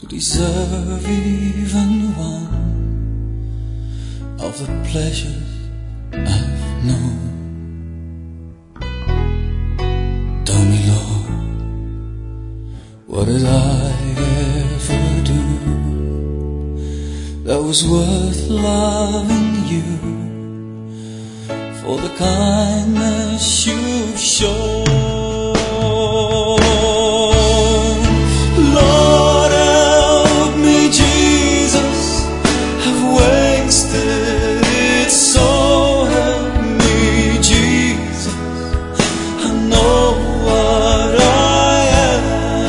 deserve even one of the pleasures I've known. Tell me, Lord, what did I ever do that was worth loving you for the kindness you've shown? Lord, help me, Jesus, I've wasted it, so help me, Jesus, I know what I am.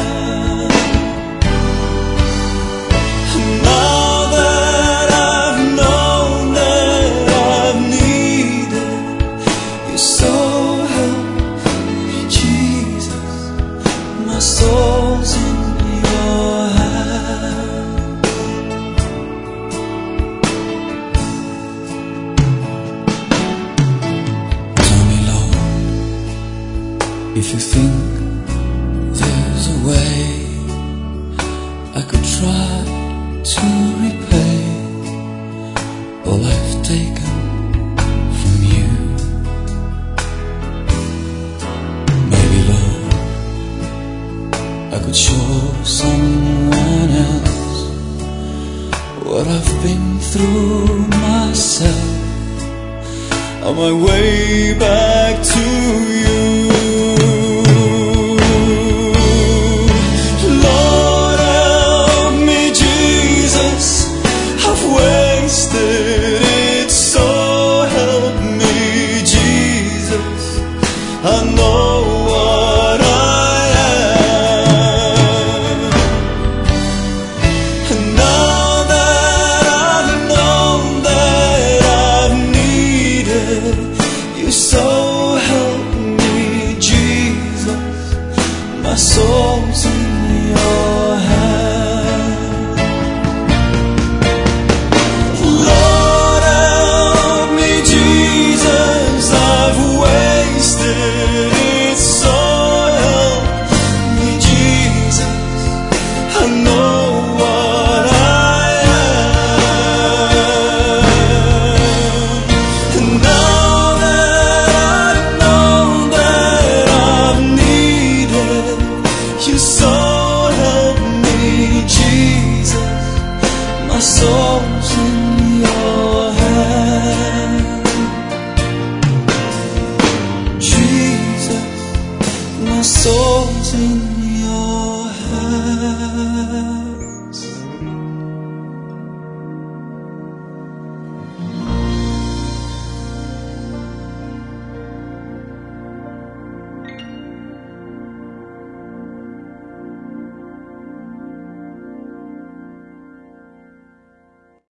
And now that I've known that I've needed you, so help me, Jesus, my soul's in your hand. Tell me, Lord, if you think there's a way I could try to repay all I've taken from you. Maybe, Lord, I could show someone else what I've been through myself on my way back to you. Lord, help me, Jesus, I've wasted it, so help me, Jesus, I know what I am. And now that I've known that I've needed you, so help me, Jesus, my soul's in your hand. Lord, help me, Jesus, I've wasted it, so help me, Jesus, I know what I am. And now that I've known that I've needed you, so help me, Jesus, my soul's in your hand. Jesus, my soul